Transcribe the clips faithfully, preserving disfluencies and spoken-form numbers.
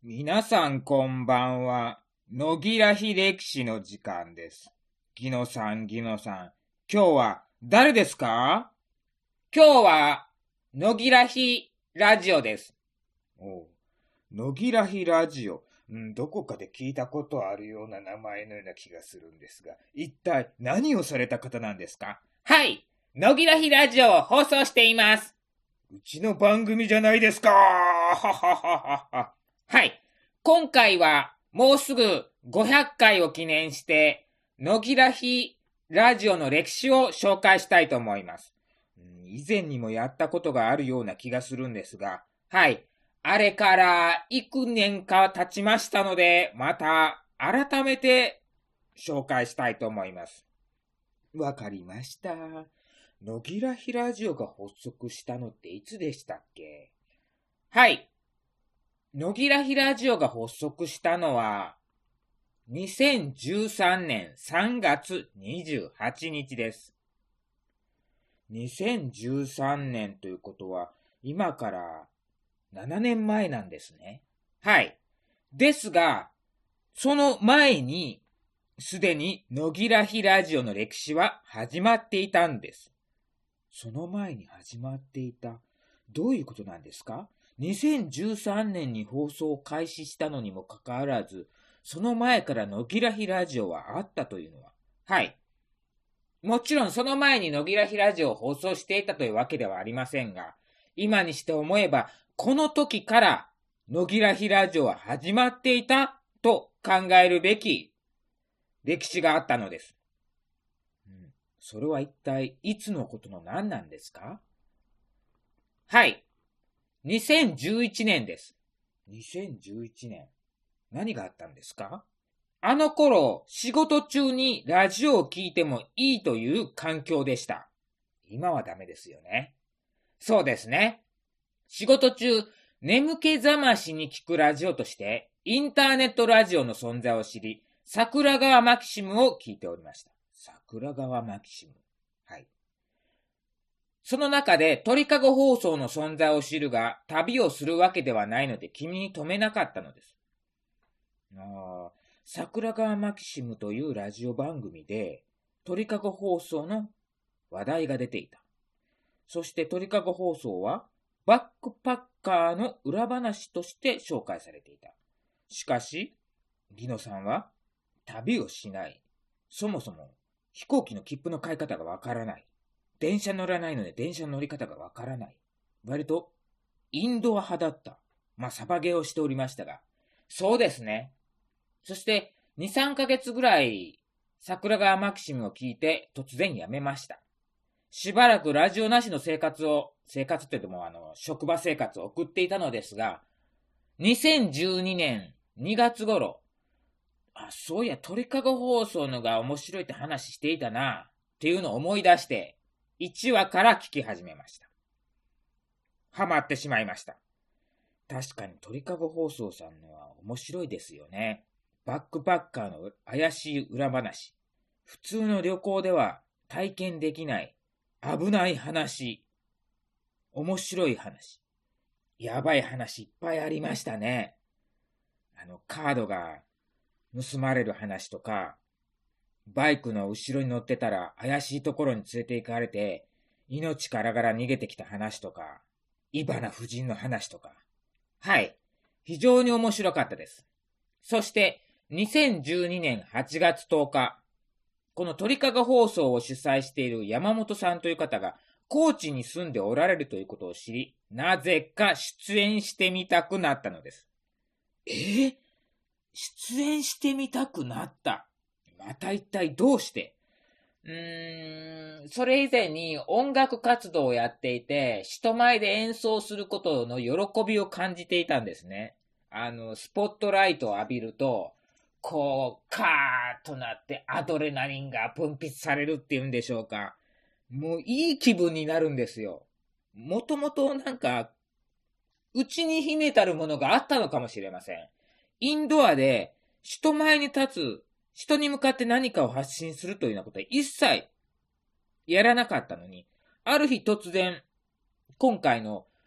皆さんこんばんは。野木らひ歴史の時間です。ギノさん、ギノさん。今日は誰ですか？今日は野木らひラジオです。おう、野木らひラジオ。うん、どこかで聞いたことあるような名前のような気がするんですが、一体何をされた方なんですか？はい、野木らひラジオを放送しています。うちの番組じゃないですか。ははははは。はい。今回はもうすぐごひゃっかいを記念して、野木らひラジオの歴史を紹介したいと思います。以前にもやったことがあるような気がするんですが、はい。あれから幾年か経ちましたので、また改めて紹介したいと思います。わかりました。野木らひラジオが発足したのっていつでしたっけ？はい。野木らひラジオが発足したのは、にせんじゅうさんねんさんがつにじゅうはちにちです。にせんじゅうさんねんということは、今からななねんまえなんですね。はい。ですが、その前に、すでに野木らひラジオの歴史は始まっていたんです。その前に始まっていた。どういうことなんですか？ にせんじゅうさん 年に放送を開始したのにもかかわらず、その前から野木らひラジオはあったというのは。はい。もちろんその前に野木らひラジオを放送していたというわけではありませんが、今にして思えば、この時から野木らひラジオは始まっていたと考えるべき歴史があったのです。うん、それは一体いつのことの何なんですか？はい。にせんじゅういちねんです。にせんじゅういちねん。何があったんですか？あの頃、仕事中にラジオを聞いてもいいという環境でした。今はダメですよね。そうですね。仕事中、眠気覚ましに聞くラジオとして、インターネットラジオの存在を知り、桜川マキシムを聞いておりました。桜川マキシム。はい。その中で鳥かご放送の存在を知るが、旅をするわけではないので君に止めなかったのです。ああ、桜川マキシムというラジオ番組で、鳥かご放送の話題が出ていた。そして鳥かご放送は、バックパッカーの裏話として紹介されていた。しかし、ギノさんは、旅をしない。そもそも、飛行機の切符の買い方がわからない。電車乗らないので電車の乗り方がわからない。割と、インドア派だった。まあ、サバゲーをしておりましたが。そうですね。そして、に、さんかげつぐらい、桜川マキシムを聞いて、突然やめました。しばらくラジオなしの生活を、生活って言っても、あの、職場生活を送っていたのですが、にせんじゅうにねんにがつ頃、あ、そういや、鳥かご放送のが面白いって話していたな、っていうのを思い出して、いちわから聞き始めました。ハマってしまいました。確かに鳥かご放送さんのは面白いですよね。バックパッカーの怪しい裏話。普通の旅行では体験できない危ない話。面白い話。やばい話いっぱいありましたね。あの、カードが盗まれる話とか、バイクの後ろに乗ってたら怪しいところに連れて行かれて、命からがら逃げてきた話とか、イバナ夫人の話とか。はい。非常に面白かったです。そして、にせんじゅうにねんはちがつとおか、この鳥かご放送を主催している山本さんという方が、高知に住んでおられるということを知り、なぜか出演してみたくなったのです。えー、出演してみたくなった。また一体どうして？うーん、それ以前に音楽活動をやっていて、人前で演奏することの喜びを感じていたんですね。あの、スポットライトを浴びると、こう、カーッとなってアドレナリンが分泌されるっていうんでしょうか。もういい気分になるんですよ。もともとなんか、内に秘めたるものがあったのかもしれません。インドアで人前に立つ、人に向かって何かを発信するというようなことは一切やらなかったのに、ある日突然、今回の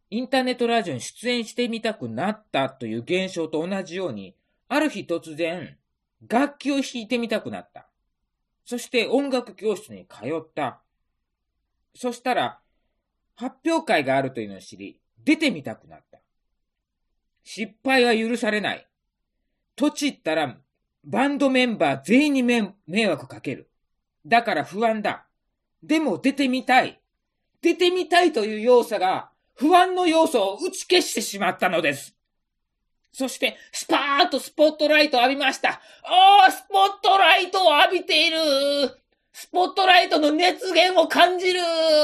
インターネットラジオに出演してみたくなったという現象と同じように、ある日突然、楽器を弾いてみたくなった。そして音楽教室に通った。そしたら、発表会があるというのを知り、出てみたくなった。失敗は許されない。とちったら、バンドメンバー全員に迷惑かける。だから不安だ。でも出てみたい。出てみたいという要素が、不安の要素を打ち消してしまったのです。そして、スパーッとスポットライトを浴びました。ああ、スポットライトを浴びている。スポットライトの熱源を感じる。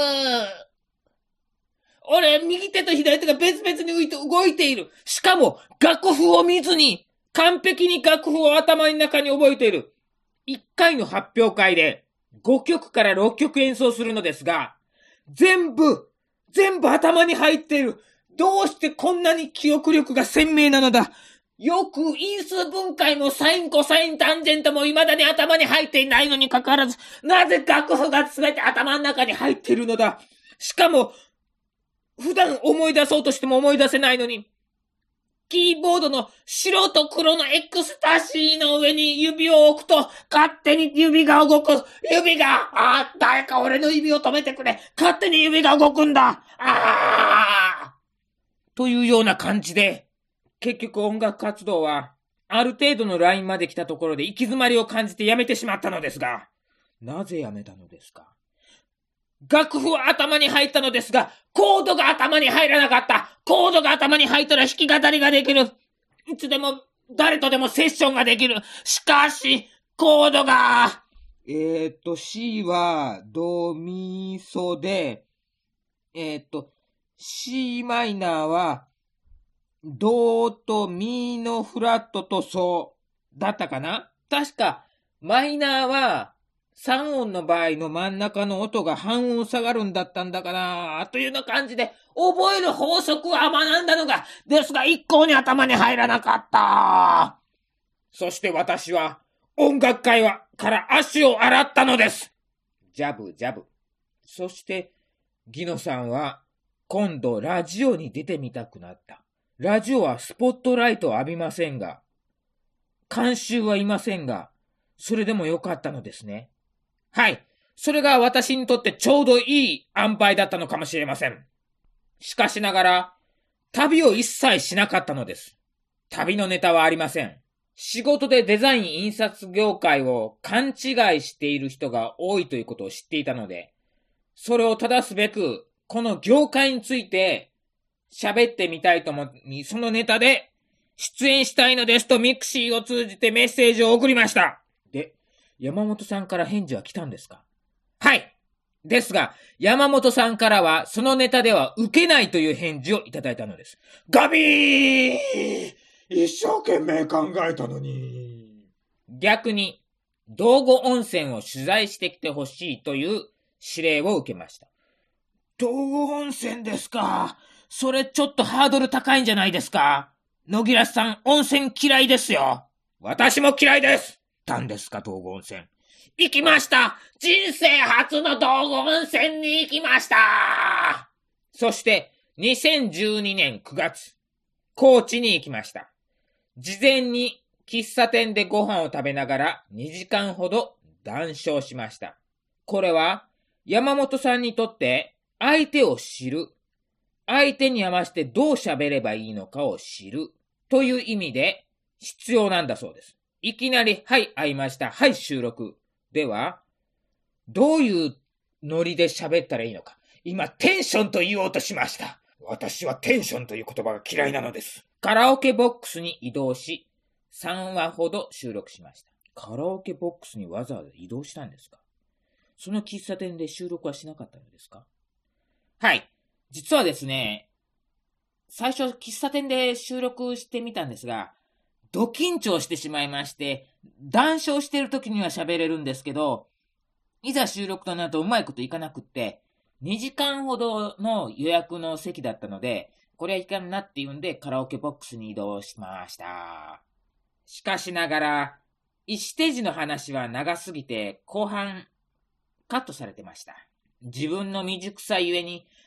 俺、右手と左手が別々に動いている。しかも、楽譜を見ずに、完璧に楽譜を頭の中に覚えている。いっかいの発表会で、ごきょくからろっきょく演奏するのですが、全部、全部頭に入っている。どうしてこんなに記憶力が鮮明なのだ。よく因数分解もサインコサインタンジェントも未だに頭に入っていないのにかかわらず、なぜ楽譜が全て頭の中に入っているのだ。しかも、普段思い出そうとしても思い出せないのに、キーボードの白と黒のエクスタシーの上に指を置くと、勝手に指が動く。指が、ああ、誰か俺の指を止めてくれ。勝手に指が動くんだ。ああというような感じで、結局音楽活動は、ある程度のラインまで来たところで行き詰まりを感じてやめてしまったのですが、なぜやめたのですか？楽譜は頭に入ったのですが、コードが頭に入らなかった。コードが頭に入ったら弾き語りができる。いつでも、誰とでもセッションができる。しかし、コードが、えっと、C は、ド、ミ、ソで、えっと、C マイナーは、ドとミのフラットとソだったかな？確か、マイナーは、さん音の場合の真ん中の音が半音下がるんだったんだかなというような感じで、覚える法則は学んだのが、ですが一向に頭に入らなかった。そして私は、音楽会はから足を洗ったのです。ジャブジャブ。そして、ギノさんは、今度ラジオに出てみたくなった。ラジオはスポットライトを浴びませんが、監修はいませんが、それでもよかったのですね。はい。それが私にとってちょうどいい塩梅だったのかもしれません。しかしながら、旅を一切しなかったのです。旅のネタはありません。仕事でデザイン印刷業界を勘違いしている人が多いということを知っていたので、それを正すべく、この業界について喋ってみたいと思い、そのネタで出演したいのですとミクシーを通じてメッセージを送りました。で、山本さんから返事は来たんですか？はい。ですが、山本さんからは、そのネタでは受けないという返事をいただいたのです。ガビー！一生懸命考えたのに。逆に、道後温泉を取材してきてほしいという指令を受けました。道後温泉ですか。それちょっとハードル高いんじゃないですか。野木らさん、温泉嫌いですよ。私も嫌いです。たんですか、道後温泉。行きました。人生初の道後温泉に行きました。そしてにせんじゅうにねんくがつ、高知に行きました。事前に喫茶店でご飯を食べながらにじかんほど談笑しました。これは山本さんにとって相手を知る、相手に合わせてどう喋ればいいのかを知るという意味で必要なんだそうです。いきなり、はい、会いました。はい、収録。では、どういうノリで喋ったらいいのか。今、テンションと言おうとしました。私はテンションという言葉が嫌いなのです。カラオケボックスに移動し、さんわほど収録しました。カラオケボックスにわざわざ移動したんですか？その喫茶店で収録はしなかったのですか？はい。実はですね、最初喫茶店で収録してみたんですが、ド緊張してしまいまして、談笑している時には喋れるんですけど、いざ収録となるとうまいこといかなくって、にじかんほどの予約の席だったので、これはいかんなっていうんでカラオケボックスに移動しました。しかしながら、いちステージの話は長すぎて後半カットされてました。自分の未熟さゆえに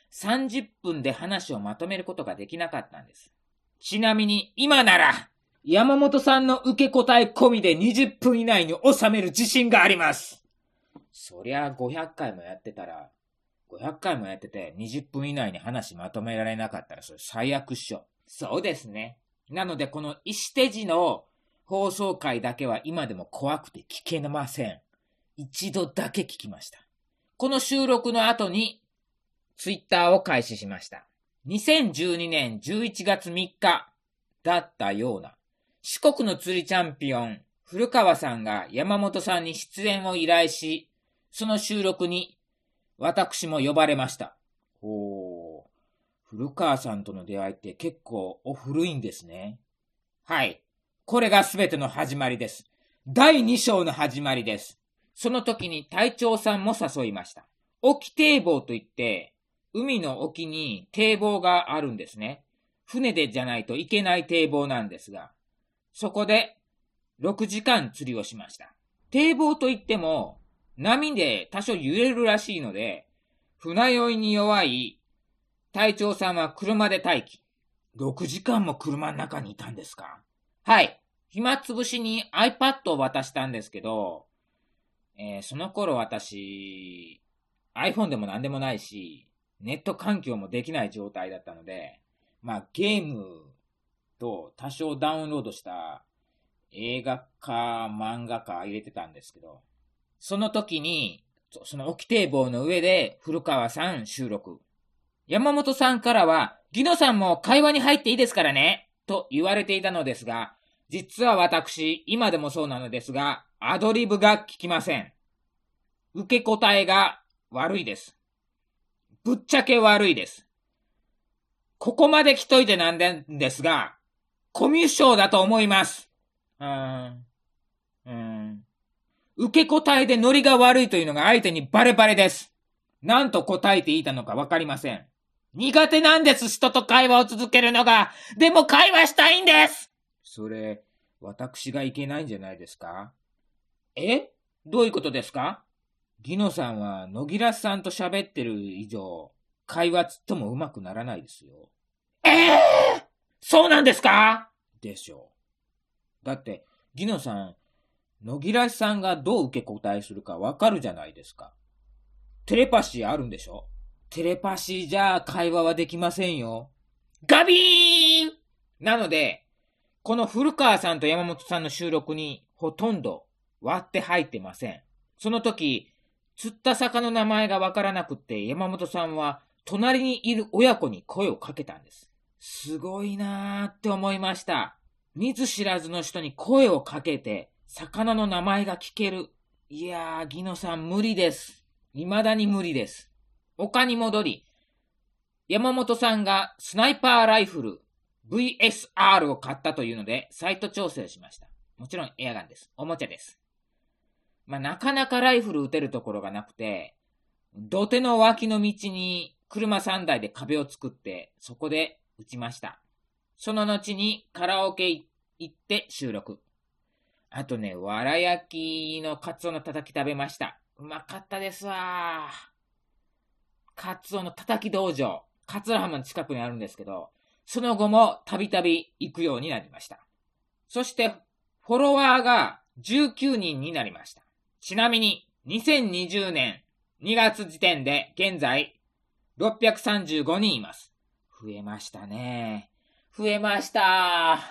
さんじゅっぷんで話をまとめることができなかったんです。ちなみに今なら、山本さんの受け答え込みでにじゅっぷん以内に収める自信があります。そりゃごひゃっかいもやってたら、ごひゃっかいもやっててにじゅっぷん以内に話まとめられなかったらそれ最悪っしょ。そうですね。なのでこの石手寺の放送回だけは今でも怖くて聞けません。一度だけ聞きました。この収録の後にツイッターを開始しました。にせんじゅうにねんじゅういちがつみっかだったような。四国の釣りチャンピオン古川さんが山本さんに出演を依頼し、その収録に私も呼ばれました。おー、古川さんとの出会いって結構お古いんですね。はい。これが全ての始まりです。だいに章の始まりです。その時に隊長さんも誘いました。沖堤防といって、海の沖に堤防があるんですね。船でじゃないといけない堤防なんですが、そこでろくじかん釣りをしました。堤防といっても、波で多少揺れるらしいので、船酔いに弱い隊長さんは車で待機。ろくじかんも車の中にいたんですか？はい。暇つぶしに iPad を渡したんですけど、えー、その頃私、iPhone でも何でもないし、ネット環境もできない状態だったので、まあゲームと多少ダウンロードした映画か漫画か入れてたんですけど、その時に、その沖堤防の上で古川さん収録。山本さんからは、ギノさんも会話に入っていいですからね、と言われていたのですが、実は私、今でもそうなのですが、アドリブが効きません。受け答えが悪いです。ぶっちゃけ悪いです。ここまで来といてなんでですが、コミュ障だと思います。うーん。うーん。受け答えでノリが悪いというのが相手にバレバレです。何と答えていたのかわかりません。苦手なんです、人と会話を続けるのが。でも会話したいんです。それ、私がいけないんじゃないですか？え？どういうことですか？ギノさんは野木らさんと喋ってる以上、会話つっても上手くならないですよ。ええー、そうなんですか？でしょう。だって、ギノさん、野木らさんがどう受け答えするかわかるじゃないですか。テレパシーあるんでしょ？テレパシーじゃ会話はできませんよ。ガビーン！なので、この古川さんと山本さんの収録にほとんど割って入ってません。その時、釣った魚の名前がわからなくって山本さんは隣にいる親子に声をかけたんです。すごいなーって思いました。見ず知らずの人に声をかけて魚の名前が聞ける。いやー、ギノさん無理です。未だに無理です。丘に戻り、山本さんがスナイパーライフル ブイエスアール を買ったというのでサイト調整しました。もちろんエアガンです。おもちゃです。まあ、なかなかライフル撃てるところがなくて、土手の脇の道に車さんだいで壁を作ってそこで撃ちました。その後にカラオケ行って収録。あとね、わら焼きのカツオのたたき食べました。うまかったですわ。カツオのたたき道場、桂浜の近くにあるんですけど、その後もたびたび行くようになりました。そしてフォロワーがじゅうきゅうにんになりました。ちなみににせんにじゅうねんにがつ時点で現在ろっぴゃくさんじゅうごにんいます。増えましたね。増えました。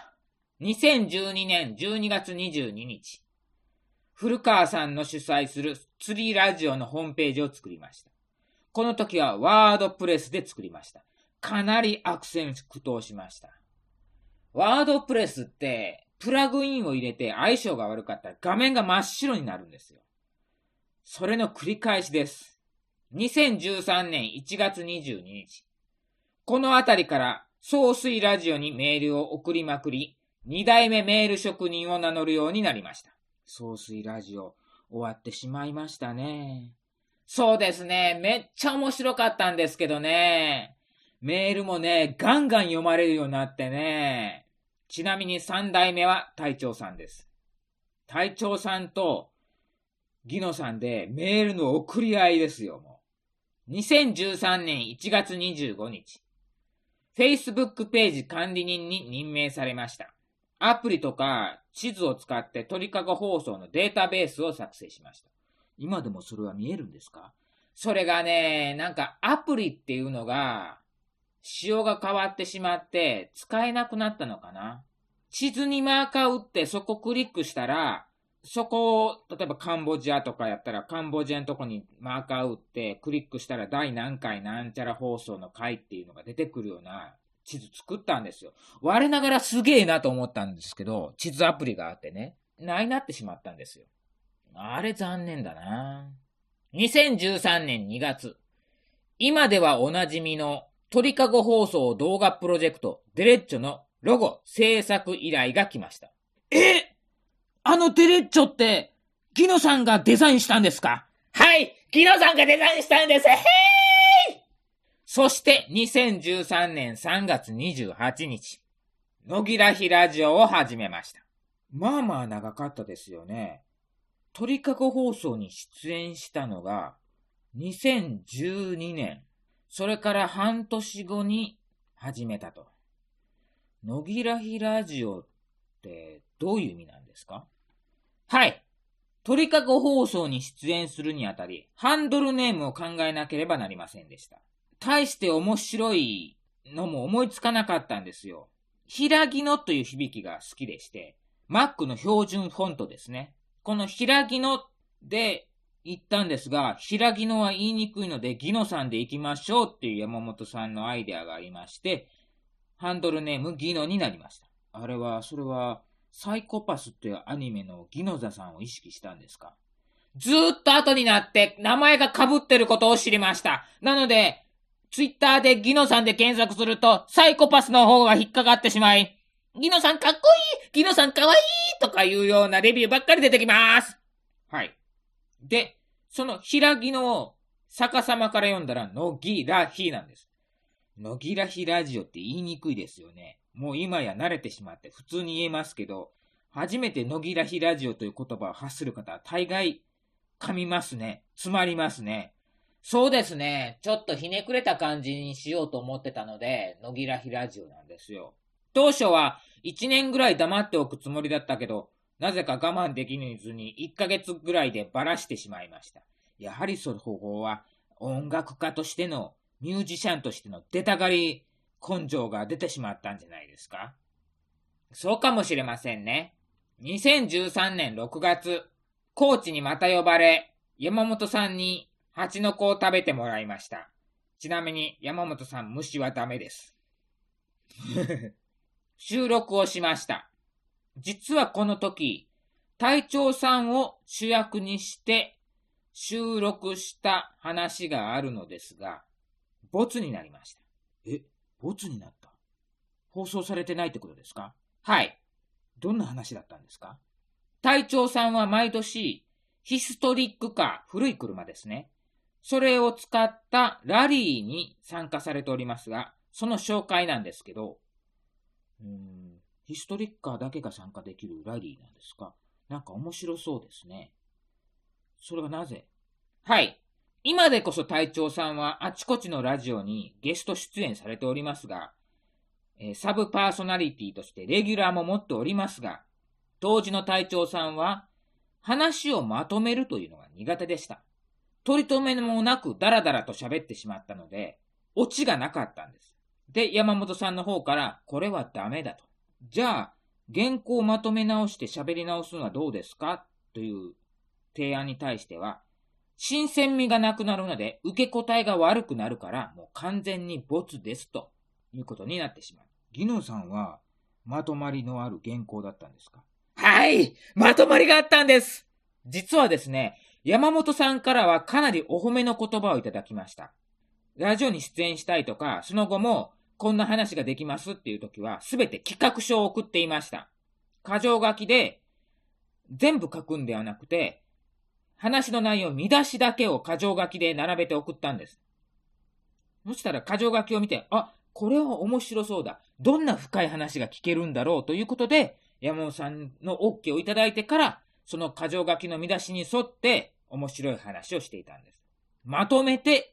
にせんじゅうにねんじゅうにがつにじゅうににち、古川さんの主催する釣りラジオのホームページを作りました。この時はワードプレスで作りました。かなり悪戦苦闘しました。ワードプレスってプラグインを入れて相性が悪かったら画面が真っ白になるんですよ。それの繰り返しです。にせんじゅうさんねんいちがつにじゅうににち、このあたりから総水ラジオにメールを送りまくり、にだいめメール職人を名乗るようになりました。総水ラジオ終わってしまいましたね。そうですね。めっちゃ面白かったんですけどね。メールもね、ガンガン読まれるようになってね。ちなみにさんだいめは隊長さんです。隊長さんとギノさんでメールの送り合いですよ、もにせんじゅうさんねんいちがつにじゅうごにち、Facebook ページ管理人に任命されました。アプリとか地図を使って鳥かご放送のデータベースを作成しました。今でもそれは見えるんですか？それがね、なんかアプリっていうのが仕様が変わってしまって使えなくなったのかな。地図にマーカーを打ってそこクリックしたら、そこを例えばカンボジアとかやったらカンボジアのとこにマーカーを打ってクリックしたら第何回なんちゃら放送の回っていうのが出てくるような地図作ったんですよ。我ながらすげえなと思ったんですけど、地図アプリがあってね、ないなってしまったんですよ。あれ残念だな。にせんじゅうさんねんにがつ、今ではおなじみの鳥かご放送動画プロジェクトデレッチョのロゴ制作依頼が来ました。え？あのデレッチョってギノさんがデザインしたんですか？はい、ギノさんがデザインしたんです。へーい！そしてにせんじゅうさんねんさんがつにじゅうはちにち、野木らひラジオを始めました。まあまあ長かったですよね。鳥かご放送に出演したのがにせんじゅうにねん。それから半年後に始めたと。野木らひラジオってどういう意味なんですか？はい。鳥かご放送に出演するにあたり、ハンドルネームを考えなければなりませんでした。大して面白いのも思いつかなかったんですよ。ひらぎのという響きが好きでして、Mac の標準フォントですね。このひらぎので言ったんですが、ひらぎのは言いにくいので、ギノさんで行きましょうっていう山本さんのアイデアがありまして、ハンドルネームギノになりました。あれは、それは、サイコパスっていうアニメのギノザさんを意識したんですか？ずーっと後になって名前が被ってることを知りました。なので、ツイッターでギノさんで検索すると、サイコパスの方が引っかかってしまい、ギノさんかっこいい！ギノさんかわいい！とかいうようなレビューばっかり出てきます。はい。で、そのひらぎのを逆さまから読んだら、のぎらひなんです。のぎらひラジオって言いにくいですよね。もう今や慣れてしまって普通に言えますけど、初めてのぎらひラジオという言葉を発する方は大概噛みますね。詰まりますね。そうですね。ちょっとひねくれた感じにしようと思ってたので、のぎらひラジオなんですよ。当初はいちねんぐらい黙っておくつもりだったけど、なぜか我慢できずにいっかげつぐらいでバラしてしまいました。やはりその方法は音楽家としての、ミュージシャンとしての出たがり根性が出てしまったんじゃないですか？そうかもしれませんね。にせんじゅうさんねんろくがつ、高知にまた呼ばれ、山本さんに蜂の子を食べてもらいました。ちなみに山本さん、虫はダメです。収録をしました。実はこの時、隊長さんを主役にして収録した話があるのですが、ボツになりました。え、ボツになった？放送されてないってことですか？はい。どんな話だったんですか？隊長さんは毎年、ヒストリックカー、古い車ですね。それを使ったラリーに参加されておりますが、その紹介なんですけど、うーん、ヒストリックカーだけが参加できるラリーなんですか？なんか面白そうですね。それがなぜ？はい。今でこそ隊長さんはあちこちのラジオにゲスト出演されておりますが、えー、サブパーソナリティとしてレギュラーも持っておりますが、当時の隊長さんは話をまとめるというのが苦手でした。取り留めもなくダラダラと喋ってしまったので、オチがなかったんです。で、山本さんの方から、これはダメだと。じゃあ、原稿をまとめ直して喋り直すのはどうですかという提案に対しては、新鮮味がなくなるので、受け答えが悪くなるから、もう完全にボツですということになってしまう。ギノさんは、まとまりのある原稿だったんですか？はい、まとまりがあったんです。実はですね、山本さんからはかなりお褒めの言葉をいただきました。ラジオに出演したいとか、その後もこんな話ができますっていう時は、すべて企画書を送っていました。箇条書きで、全部書くんではなくて、話の内容、見出しだけを箇条書きで並べて送ったんです。そしたら箇条書きを見て、あ、これは面白そうだ。どんな深い話が聞けるんだろうということで、山本さんの OK をいただいてから、その箇条書きの見出しに沿って面白い話をしていたんです。まとめて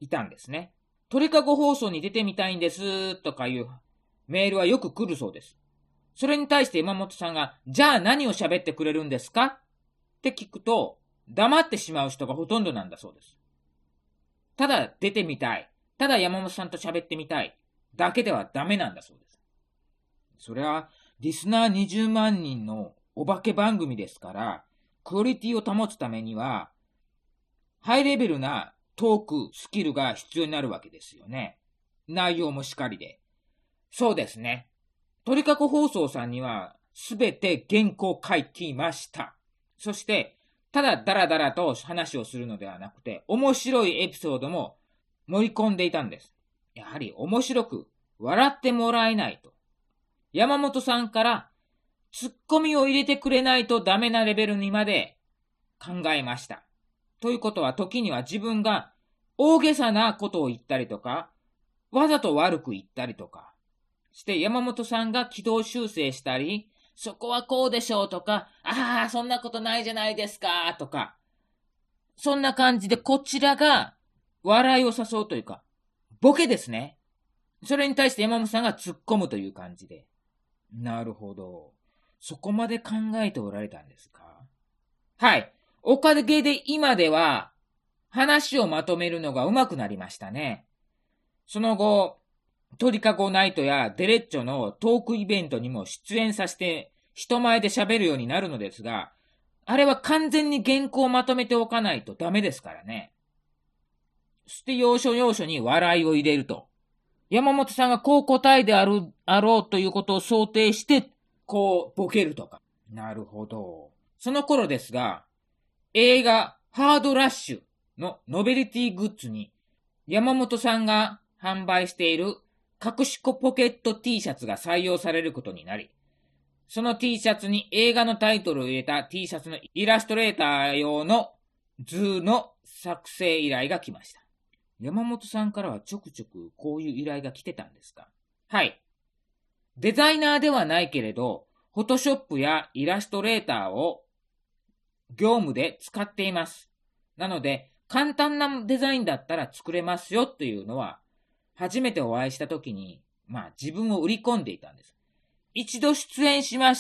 いたんですね。鳥かご放送に出てみたいんですとかいうメールはよく来るそうです。それに対して山本さんが、じゃあ何を喋ってくれるんですかって聞くと、黙ってしまう人がほとんどなんだそうです。ただ出てみたい。ただ山本さんと喋ってみたい。だけではダメなんだそうです。それは、リスナーにじゅうまんにんのお化け番組ですから、クオリティを保つためには、ハイレベルなトーク、スキルが必要になるわけですよね。内容もしかりで。そうですね。鳥かご放送さんには、すべて原稿書いていました。そして、ただダラダラと話をするのではなくて、面白いエピソードも盛り込んでいたんです。やはり面白く笑ってもらえないと。山本さんからツッコミを入れてくれないとダメなレベルにまで考えました。ということは時には自分が大げさなことを言ったりとか、わざと悪く言ったりとかして山本さんが軌道修正したり、そこはこうでしょうとか、ああ、そんなことないじゃないですかとか、そんな感じでこちらが笑いを誘うというか、ボケですね。それに対して山本さんが突っ込むという感じで。なるほど。そこまで考えておられたんですか？はい。おかげで今では話をまとめるのが上手くなりましたね。その後、鳥かごナイトやデレッチョのトークイベントにも出演させて人前で喋るようになるのですが、あれは完全に原稿をまとめておかないとダメですからね。そして要所要所に笑いを入れると。山本さんがこう答えである、あろうということを想定して、こうボケるとか。なるほど。その頃ですが、映画ハードラッシュのノベルティグッズに山本さんが販売している隠し子ポケット T シャツが採用されることになり、その T シャツに映画のタイトルを入れた T シャツのイラストレーター用の図の作成依頼が来ました。山本さんからはちょくちょくこういう依頼が来てたんですか？はい。デザイナーではないけれど、フォトショップやイラストレーターを業務で使っています。なので、簡単なデザインだったら作れますよっていうのは、初めてお会いした時に、まあ自分を売り込んでいたんです。一度出演しました。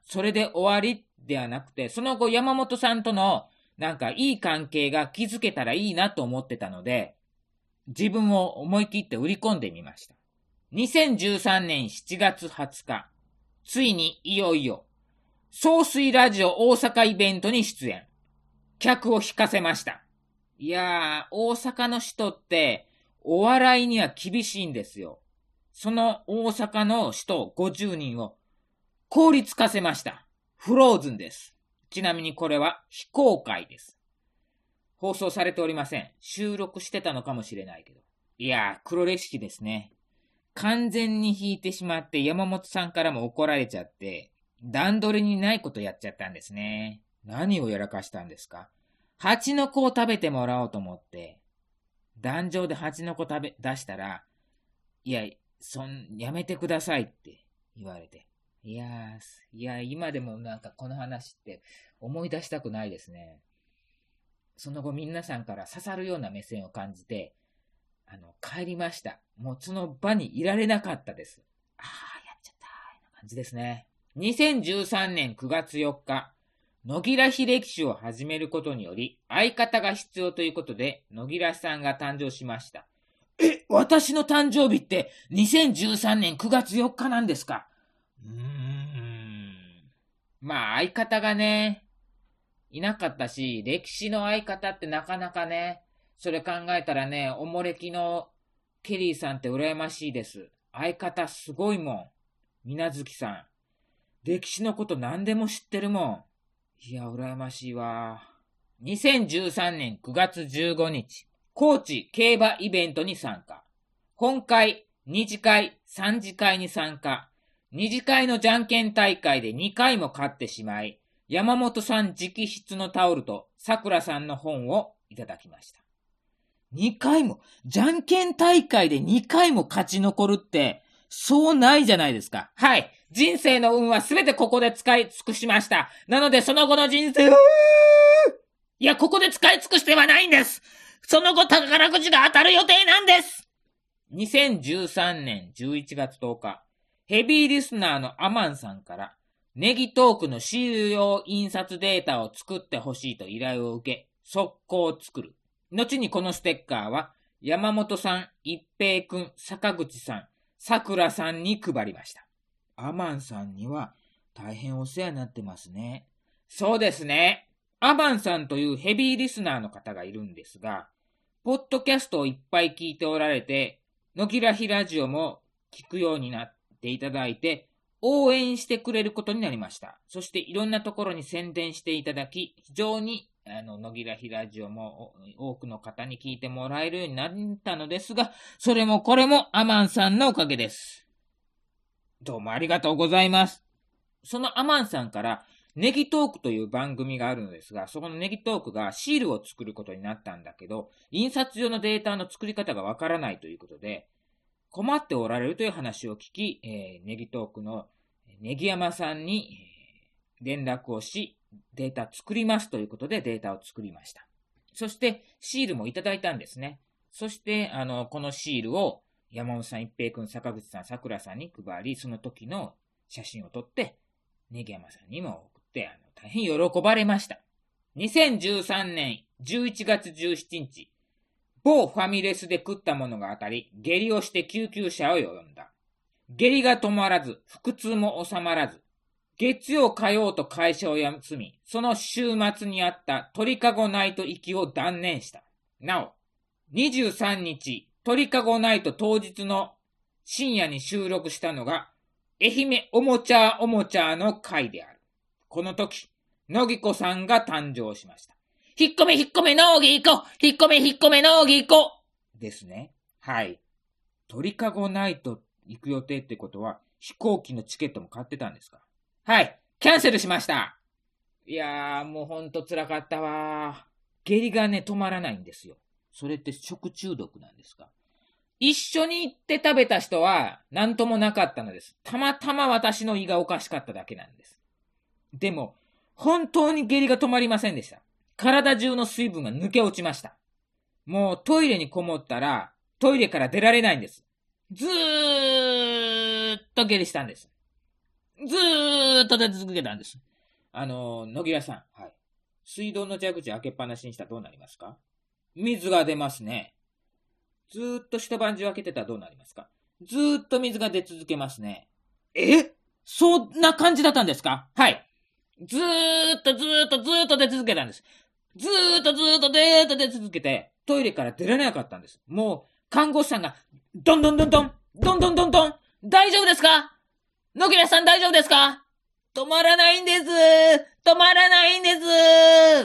それで終わりではなくて、その後山本さんとのなんかいい関係が築けたらいいなと思ってたので、自分を思い切って売り込んでみました。にせんじゅうさんねんしちがつはつか、ついにいよいよ、総水ラジオ大阪イベントに出演。客を引かせました。いやー、大阪の人ってお笑いには厳しいんですよ。その大阪の人ごじゅうにんを凍りつかせました。フローズンです。ちなみにこれは非公開です。放送されておりません。収録してたのかもしれないけど。いやー、黒歴史ですね。完全に引いてしまって山本さんからも怒られちゃって、段取りにないことやっちゃったんですね。何をやらかしたんですか？蜂の子を食べてもらおうと思って、壇上で蜂の子食べ、出したら、いや、そん、やめてくださいって言われて。いやー、いや、今でもなんかこの話って思い出したくないですね。その後皆さんから刺さるような目線を感じて、あの、帰りました。もうその場にいられなかったです。あー、やっちゃったー、な感じですね。にせんじゅうさんねんくがつよっか、野木ら秀樹氏を始めることにより、相方が必要ということで、野木らさんが誕生しました。え、私の誕生日ってにせんじゅうさんねんくがつよっかなんですか？うーん。まあ相方がね、いなかったし、歴史の相方ってなかなかね、それ考えたらね、おもれきのケリーさんって羨ましいです。相方すごいもん。みなずきさん。歴史のこと何でも知ってるもん。いや、羨ましいわ。にせんじゅうさんねんくがつじゅうごにち、高知競馬イベントに参加。本会、二次会、三次会に参加。二次会のじゃんけん大会でにかいも勝ってしまい、山本さん直筆のタオルと桜さんの本をいただきました。にかいも、じゃんけん大会でにかいも勝ち残るって、そうないじゃないですか。はい。人生の運はすべてここで使い尽くしました。なのでその後の人生を、いや、ここで使い尽くしてはないんです。 その後宝くじが当たる予定なんです。にせんじゅうさんねんじゅういちがつとおか、ヘビーリスナーのアマンさんから、ネギトークのシール用印刷データを作ってほしいと依頼を受け、速攻作る。後にこのステッカーは、山本さん、一平くん、坂口さん、桜さんに配りました。アマンさんには大変お世話になってますね。そうですね。アマンさんというヘビーリスナーの方がいるんですが、ポッドキャストをいっぱい聞いておられて、野木らひラジオも聞くようになっていただいて、応援してくれることになりました。そしていろんなところに宣伝していただき、非常にあの野木らひラジオも多くの方に聞いてもらえるようになったのですが、それもこれもアマンさんのおかげです。どうもありがとうございます。そのアマンさんからネギトークという番組があるのですが、そこのネギトークがシールを作ることになったんだけど、印刷用のデータの作り方がわからないということで、困っておられるという話を聞き、えー、ネギトークのネギ山さんに連絡をし、データ作りますということでデータを作りました。そしてシールもいただいたんですね。そしてあのこのシールを山本さん、一平くん、坂口さん、桜さんに配り、その時の写真を撮ってネギ山さんにも送ってあの大変喜ばれました。にせんじゅうさんねんじゅういちがつじゅうしちにち、某ファミレスで食ったものが当たり、下痢をして救急車を呼んだ。下痢が止まらず、腹痛も収まらず、月曜火曜と会社を休み、その週末にあった鳥かごナイト行きを断念した。なお、にじゅうさんにち、鳥かごナイト当日の深夜に収録したのが、愛媛おもちゃおもちゃの回である。この時、野木子さんが誕生しました。引っ込め引っ込め農技行こう引っ込め引っ込め農技行こうですね。はい。鳥かごナイト行く予定ってことは、飛行機のチケットも買ってたんですか？はい。キャンセルしました。いやー、もうほんと辛かったわー。下痢がね、止まらないんですよ。それって食中毒なんですか？一緒に行って食べた人は何ともなかったのです。たまたま私の胃がおかしかっただけなんです。でも、本当に下痢が止まりませんでした。体中の水分が抜け落ちました。もうトイレにこもったら、トイレから出られないんです。ずーっと下痢したんです。ずーっと出続けたんです。あの、野木屋さん。はい。水道の蛇口開けっぱなしにしたらどうなりますか？水が出ますね。ずーっと一晩中開けてたらどうなりますか？ずーっと水が出続けますね。え？そんな感じだったんですか？はい。ずーっとずーっとずーっと出続けたんです。ずーっとずーっとずーっと出続けて、トイレから出られなかったんです。もう、看護師さんが、どんどんどんどん、どんどんどんどん、大丈夫ですか？野木さん大丈夫ですか？止まらないんです。止まらないんです。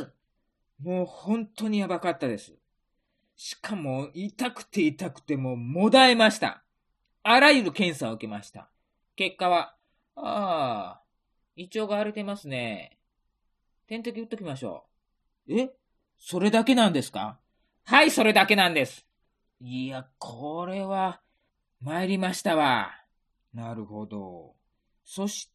もう本当にやばかったです。しかも、痛くて痛くてもうもだえました。あらゆる検査を受けました。結果は、ああ、胃腸が荒れてますね。点滴打っときましょう。え？それだけなんですか？はい、それだけなんです。いや、これは、参りましたわ。なるほど。そして、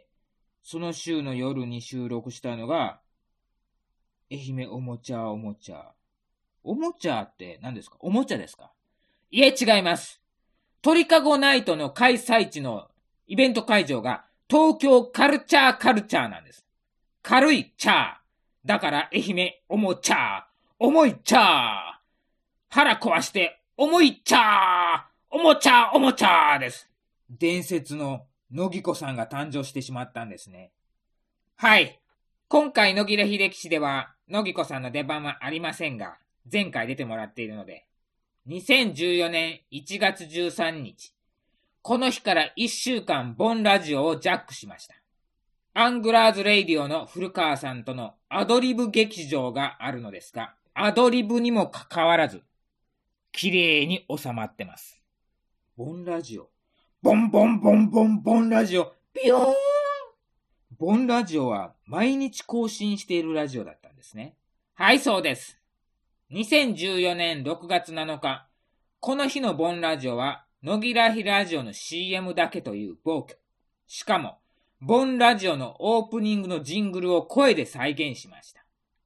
その週の夜に収録したのが、愛媛おもちゃおもちゃ。おもちゃって何ですか？おもちゃですか？いえ、違います。鳥かごナイトの開催地のイベント会場が東京カルチャーカルチャーなんです。軽いチャー。だから愛媛おもちゃ重いチャー。腹壊して重いチャー。おもちゃおもちゃです。伝説の野木子さんが誕生してしまったんですね。はい。今回野木ら秀樹氏では野木子さんの出番はありませんが、前回出てもらっているので、にせんじゅうよねんいちがつじゅうさんにち、この日からいっしゅうかんボンラジオをジャックしました。アングラーズレイディオの古川さんとのアドリブ劇場があるのですが、アドリブにもかかわらず、綺麗に収まってます。ボンラジオ。ボンボンボンボンボンラジオ。ピヨーン。ボンラジオは毎日更新しているラジオだったんですね。はい、そうです。にせんじゅうよねんろくがつなのか、この日のボンラジオは、野木らひラジオの シーエム だけという暴挙。しかも、ボンラジオのオープニングのジングルを声で再現しました。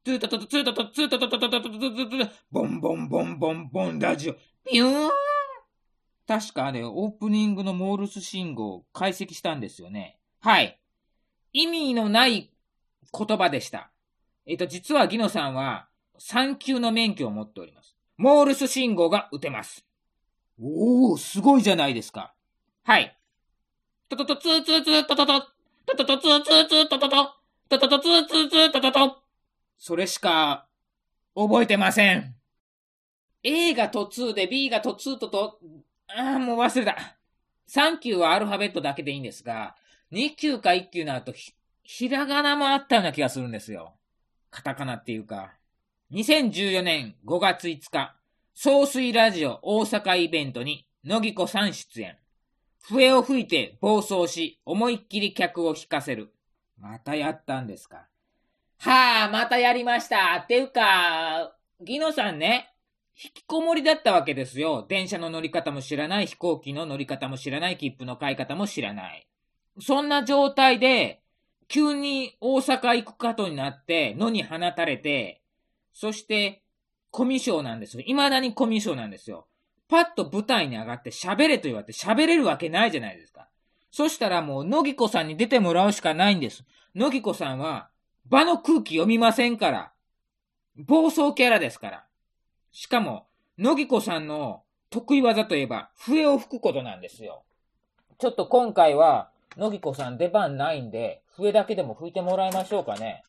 ツートトトツートトツートトトトトトトトトトボンボンボンボンボンラジオピューン。確かあれオープニングのモールス信号を解析したんですよね。はい。意味のない言葉でした。えっと実はギノさんはさん級の免許を持っております。モールス信号が打てます。おー、すごいじゃないですか。はい。トトトツーツーツートトトトトトツーツーツートトトトトトツーツーツートトト。それしか覚えてません。A がトツーで B がトツートト、ああ、もう忘れた。さん級はアルファベットだけでいいんですが、に級かい級になるとひ、ひらがなもあったような気がするんですよ。カタカナっていうか。にせんじゅうよねんごがついつか、総水ラジオ大阪イベントに乃木子さん出演。笛を吹いて暴走し、思いっきり客を引かせる。またやったんですか。はあ、またやりました。っていうか、ギノさんね、引きこもりだったわけですよ。電車の乗り方も知らない、飛行機の乗り方も知らない、切符の買い方も知らない。そんな状態で、急に大阪行くことになって、野に放たれて、そして、コミュ障なんですよ。未だにコミュ障なんですよ。パッと舞台に上がって喋れと言われて喋れるわけないじゃないですか。そしたらもう、乃木子さんに出てもらうしかないんです。乃木子さんは、場の空気読みませんから。暴走キャラですから。しかも、乃木子さんの得意技といえば、笛を吹くことなんですよ。ちょっと今回は、乃木子さん出番ないんで、笛だけでも吹いてもらいましょうかね。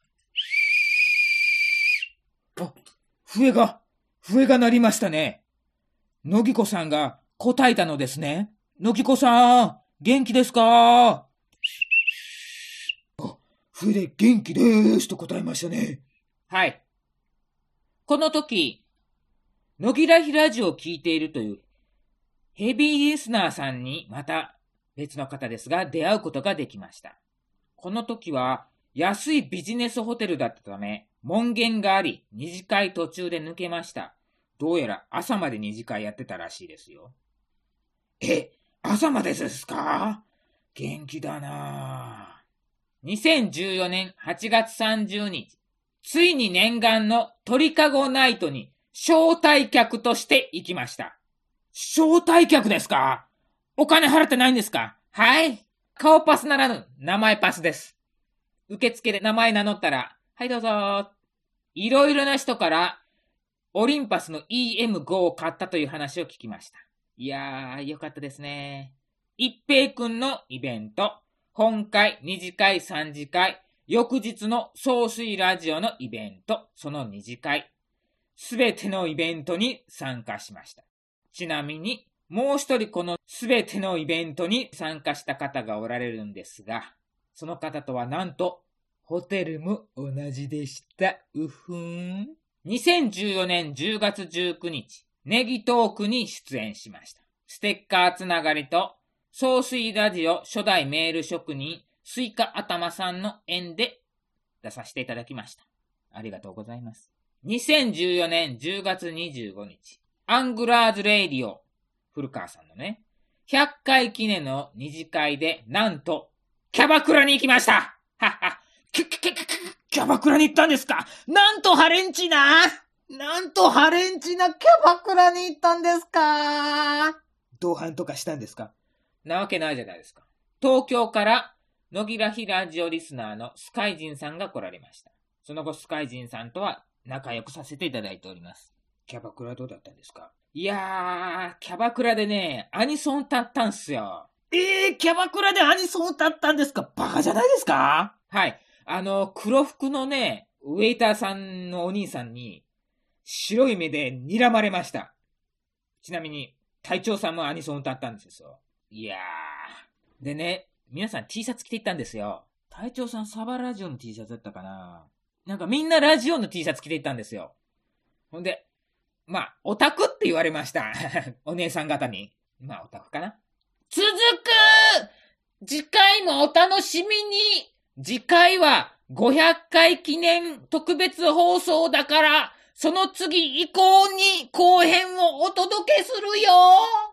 あ、笛が、笛が鳴りましたね。乃木子さんが答えたのですね。乃木子さん、元気ですか？あ、笛で元気でーすと答えましたね。はい。この時、野木らひラジオを聞いているというヘビーリスナーさんにまた別の方ですが出会うことができました。この時は安いビジネスホテルだったため門限があり二次会途中で抜けました。どうやら朝まで二次会やってたらしいですよ。え、朝までですか？元気だなぁ。にせんじゅうよねんはちがつさんじゅうにち、ついに念願の鳥かごナイトに招待客として行きました。招待客ですか？お金払ってないんですか？はい。顔パスならぬ名前パスです。受付で名前名乗ったら、はいどうぞ。いろいろな人からオリンパスの イーエムご を買ったという話を聞きました。いやー、よかったですね。一平くんのイベント、本会、二次会、三次会、翌日の総水ラジオのイベント、その二次会、すべてのイベントに参加しました。ちなみに、もう一人このすべてのイベントに参加した方がおられるんですが、その方とはなんと、ホテルも同じでした。うふーん。にせんじゅうよねんじゅうがつじゅうくにち、ネギトークに出演しました。ステッカーつながりと、総水ラジオ初代メール職人、スイカ頭さんの縁で出させていただきました。ありがとうございます。にせんじゅうよねんじゅうがつにじゅうごにち、アングラーズレイディオ、古川さんのね、ひゃっかい記念の二次会で、なんと、キャバクラに行きました。はっは。キャ、キャ、キャ、キャバクラに行ったんですか？なんとハレンチななんとハレンチなキャバクラに行ったんですか？同伴とかしたんですか？なわけないじゃないですか。東京から野木らひラジオリスナーのスカイジンさんが来られました。その後スカイジンさんとは仲良くさせていただいております。キャバクラどうだったんですか？いやー、キャバクラでね、アニソン歌ったんすよ。えー、キャバクラでアニソン歌ったんですか？バカじゃないですか？はい。あの、黒服のね、ウェイターさんのお兄さんに、白い目で睨まれました。ちなみに、隊長さんもアニソン歌ったんですよ。いやー。でね、皆さん T シャツ着ていったんですよ。隊長さんサバラジオの T シャツだったかな？なんかみんなラジオの T シャツ着ていったんですよ。ほんで、まあ、オタクって言われました。お姉さん方に。まあ、オタクかな。続く！次回もお楽しみに！次回はごひゃっかい記念特別放送だから、その次以降に後編をお届けするよ！